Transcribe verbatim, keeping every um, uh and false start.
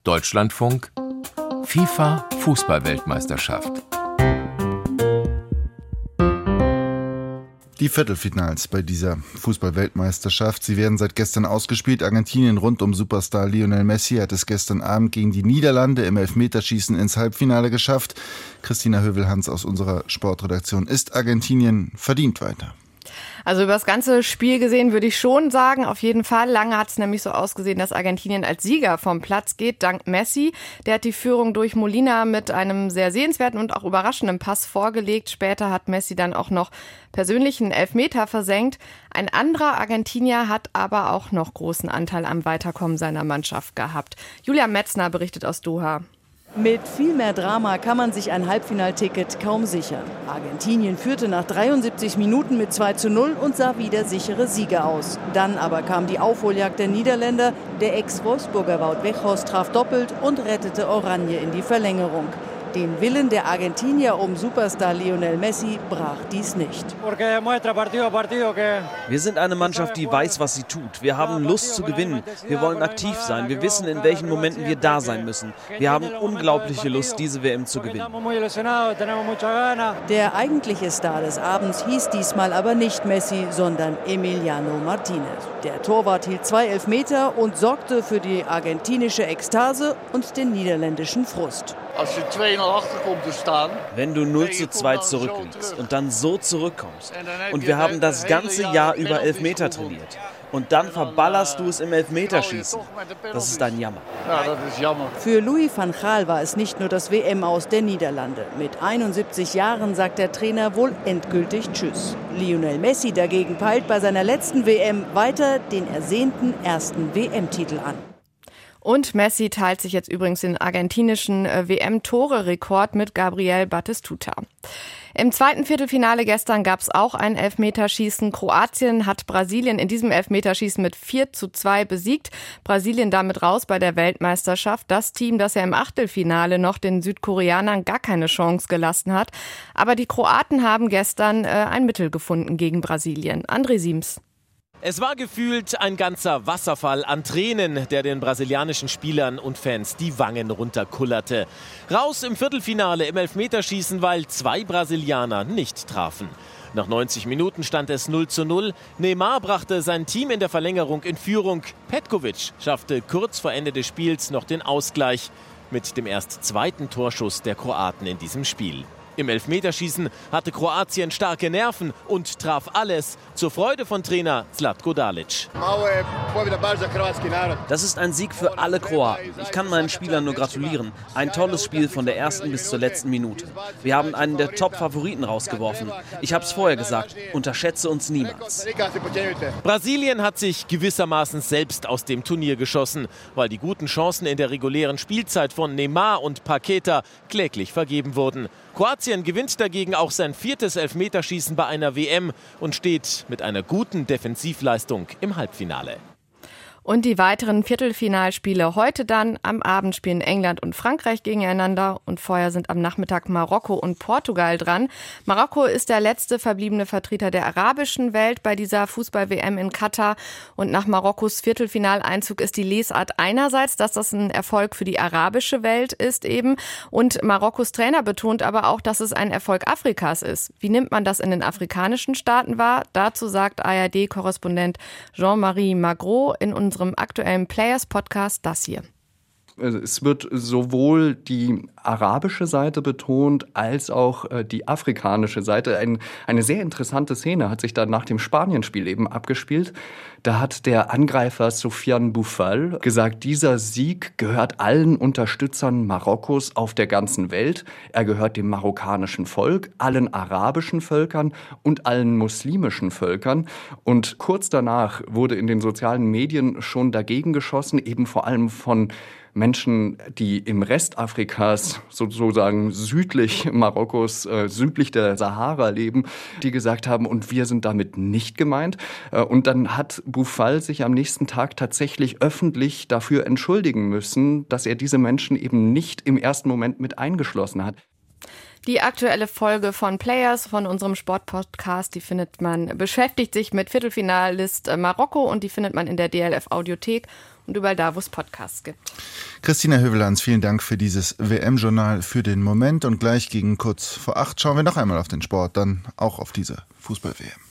Deutschlandfunk FIFA Fußball-Weltmeisterschaft. Die Viertelfinals bei dieser Fußball-Weltmeisterschaft, sie werden seit gestern ausgespielt. Argentinien rund um Superstar Lionel Messi hat es gestern Abend gegen die Niederlande im Elfmeterschießen ins Halbfinale geschafft. Christina Hövelhans aus unserer Sportredaktion. Ist Argentinien verdient weiter? Also über das ganze Spiel gesehen würde ich schon sagen, auf jeden Fall. Lange hat es nämlich so ausgesehen, dass Argentinien als Sieger vom Platz geht, dank Messi. Der hat die Führung durch Molina mit einem sehr sehenswerten und auch überraschenden Pass vorgelegt. Später hat Messi dann auch noch persönlichen Elfmeter versenkt. Ein anderer Argentinier hat aber auch noch großen Anteil am Weiterkommen seiner Mannschaft gehabt. Julia Metzner berichtet aus Doha. Mit viel mehr Drama kann man sich ein Halbfinalticket kaum sichern. Argentinien führte nach dreiundsiebzig Minuten mit zwei zu null und sah wieder sichere Sieger aus. Dann aber kam die Aufholjagd der Niederländer. Der Ex-Wolfsburger Wout Weghorst traf doppelt und rettete Oranje in die Verlängerung. Den Willen der Argentinier um Superstar Lionel Messi brach dies nicht. Wir sind eine Mannschaft, die weiß, was sie tut. Wir haben Lust zu gewinnen. Wir wollen aktiv sein. Wir wissen, in welchen Momenten wir da sein müssen. Wir haben unglaubliche Lust, diese W M zu gewinnen. Der eigentliche Star des Abends hieß diesmal aber nicht Messi, sondern Emiliano Martinez. Der Torwart hielt zwei Elfmeter und sorgte für die argentinische Ekstase und den niederländischen Frust. Wenn du null zu zwei zurückliegst und dann so zurückkommst und wir haben das ganze Jahr über Elfmeter trainiert und dann verballerst du es im Elfmeterschießen, das ist ein Jammer. Für Louis van Gaal war es nicht nur das W M-Aus der Niederlande. Mit einundsiebzig Jahren sagt der Trainer wohl endgültig Tschüss. Lionel Messi dagegen peilt bei seiner letzten W M weiter den ersehnten ersten W M-Titel an. Und Messi teilt sich jetzt übrigens den argentinischen W M-Tore-Rekord mit Gabriel Batistuta. Im zweiten Viertelfinale gestern gab es auch ein Elfmeterschießen. Kroatien hat Brasilien in diesem Elfmeterschießen mit vier zu zwei besiegt. Brasilien damit raus bei der Weltmeisterschaft. Das Team, das ja im Achtelfinale noch den Südkoreanern gar keine Chance gelassen hat. Aber die Kroaten haben gestern äh, ein Mittel gefunden gegen Brasilien. André Siems. Es war gefühlt ein ganzer Wasserfall an Tränen, der den brasilianischen Spielern und Fans die Wangen runterkullerte. Raus im Viertelfinale im Elfmeterschießen, weil zwei Brasilianer nicht trafen. Nach neunzig Minuten stand es null zu null. Neymar brachte sein Team in der Verlängerung in Führung. Petkovic schaffte kurz vor Ende des Spiels noch den Ausgleich mit dem erst zweiten Torschuss der Kroaten in diesem Spiel. Im Elfmeterschießen hatte Kroatien starke Nerven und traf alles zur Freude von Trainer Zlatko Dalic. Das ist ein Sieg für alle Kroaten. Ich kann meinen Spielern nur gratulieren. Ein tolles Spiel von der ersten bis zur letzten Minute. Wir haben einen der Top-Favoriten rausgeworfen. Ich habe es vorher gesagt, unterschätze uns niemals. Brasilien hat sich gewissermaßen selbst aus dem Turnier geschossen, weil die guten Chancen in der regulären Spielzeit von Neymar und Paqueta kläglich vergeben wurden. Kroatien gewinnt dagegen auch sein viertes Elfmeterschießen bei einer W M und steht mit einer guten Defensivleistung im Halbfinale. Und die weiteren Viertelfinalspiele heute dann. Am Abend spielen England und Frankreich gegeneinander und vorher sind am Nachmittag Marokko und Portugal dran. Marokko ist der letzte verbliebene Vertreter der arabischen Welt bei dieser Fußball-W M in Katar. Und nach Marokkos Viertelfinaleinzug ist die Lesart einerseits, dass das ein Erfolg für die arabische Welt ist eben. Und Marokkos Trainer betont aber auch, dass es ein Erfolg Afrikas ist. Wie nimmt man das in den afrikanischen Staaten wahr? Dazu sagt A R D-Korrespondent Jean-Marie Magro in unserem unserem aktuellen Players-Podcast das hier. Es wird sowohl die arabische Seite betont, als auch äh, die afrikanische Seite. Ein, eine sehr interessante Szene hat sich da nach dem Spanien-Spiel eben abgespielt. Da hat der Angreifer Sofiane Boufal gesagt, dieser Sieg gehört allen Unterstützern Marokkos auf der ganzen Welt. Er gehört dem marokkanischen Volk, allen arabischen Völkern und allen muslimischen Völkern. Und kurz danach wurde in den sozialen Medien schon dagegen geschossen, eben vor allem von Menschen, die im Rest Afrikas, sozusagen südlich Marokkos, äh, südlich der Sahara leben, die gesagt haben, und wir sind damit nicht gemeint. Äh, und dann hat Boufal sich am nächsten Tag tatsächlich öffentlich dafür entschuldigen müssen, dass er diese Menschen eben nicht im ersten Moment mit eingeschlossen hat. Die aktuelle Folge von Players, von unserem Sportpodcast, die findet man, beschäftigt sich mit Viertelfinalist Marokko und die findet man in der D L F Audiothek und überall da, wo es Podcasts gibt. Christina Hövelanz, vielen Dank für dieses W M-Journal für den Moment. Und gleich gegen kurz vor acht schauen wir noch einmal auf den Sport, dann auch auf diese Fußball-W M.